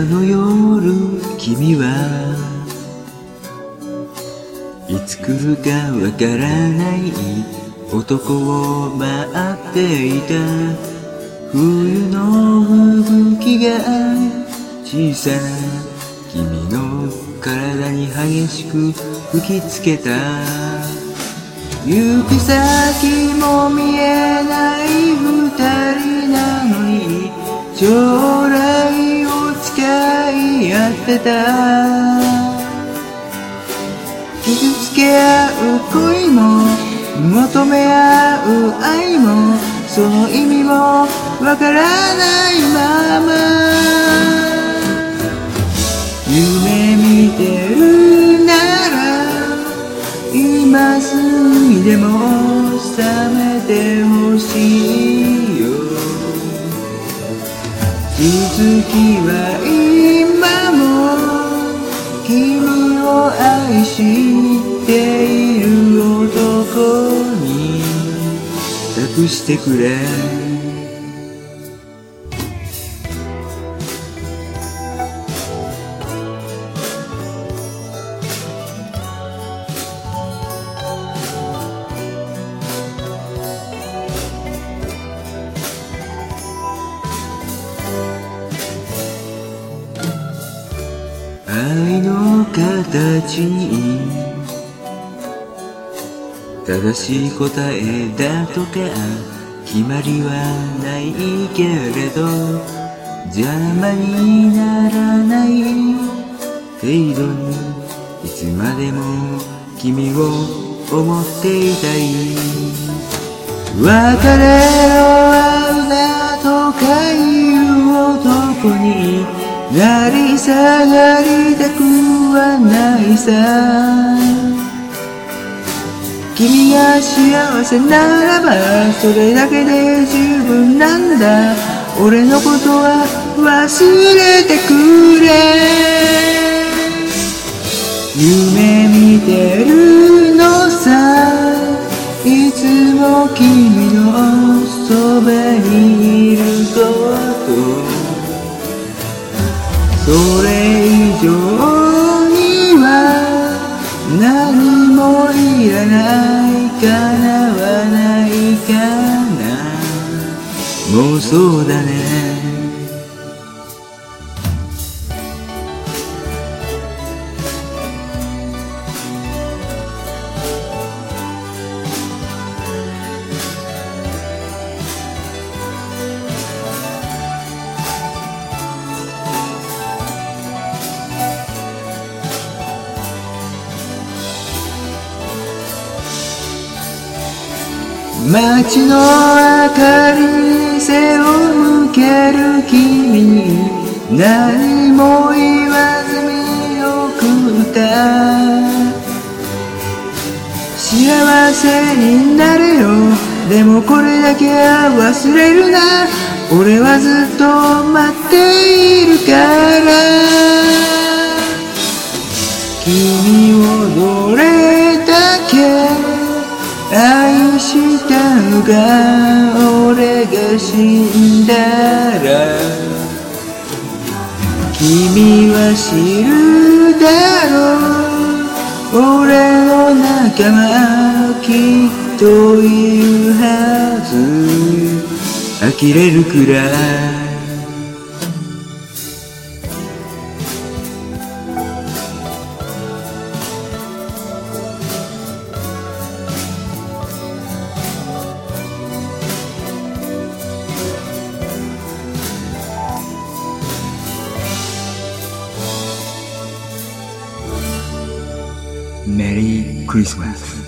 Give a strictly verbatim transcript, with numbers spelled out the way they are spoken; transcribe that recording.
の夜君はいつ来るかわからない男を待っていた。冬の吹雪が小さな君の体に激しく吹きつけた。行く先も見えない二人なのに将来を誓い合ってた。傷つけ合う恋も求め合う愛もその意味もわからないまま夢見てるなら今すぐにでも覚めてほしいよ。気づきは今も君を愛している男に託してくれ。愛の形に正しい答えだとか決まりはないけれど邪魔にならない程度にいつまでも君を思っていたい。別れろ会うなとかいう男になり下がりたくはないさ。君が幸せならばそれだけで十分なんだ。俺のことは忘れてくれ。夢見てるのさいつも君のそばにいること。それ以上には何もいらない叶わないかな。もうそうだね。街の明かりに背を向ける君に何も言わず見送った。幸せになれよでもこれだけは忘れるな。俺はずっと待っているから君をどれだけ愛したのか。俺が死んだら君は知るだろう。俺の仲間きっといるはず。呆れるくらいメリークリスマス。